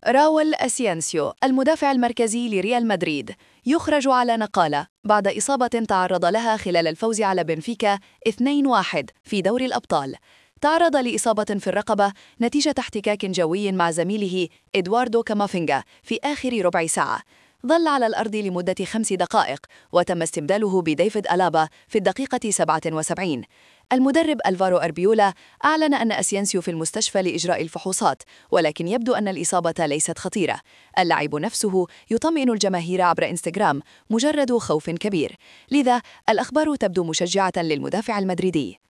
راول أسينسيو المدافع المركزي لريال مدريد يخرج على نقالة بعد إصابة تعرض لها خلال الفوز على بنفيكا 2-1 في دوري الأبطال. تعرض لإصابة في الرقبة نتيجة احتكاك جوي مع زميله إدواردو كامافينجا في آخر ربع ساعة. ظل على الأرض لمدة 5 دقائق وتم استبداله بديفيد ألابا في الدقيقة 77. المدرب ألفارو أربيولا أعلن أن أسينسيو في المستشفى لإجراء الفحوصات، ولكن يبدو أن الإصابة ليست خطيرة. اللاعب نفسه يطمئن الجماهير عبر إنستغرام: مجرد خوف كبير. لذا الأخبار تبدو مشجعة للمدافع المدريدي.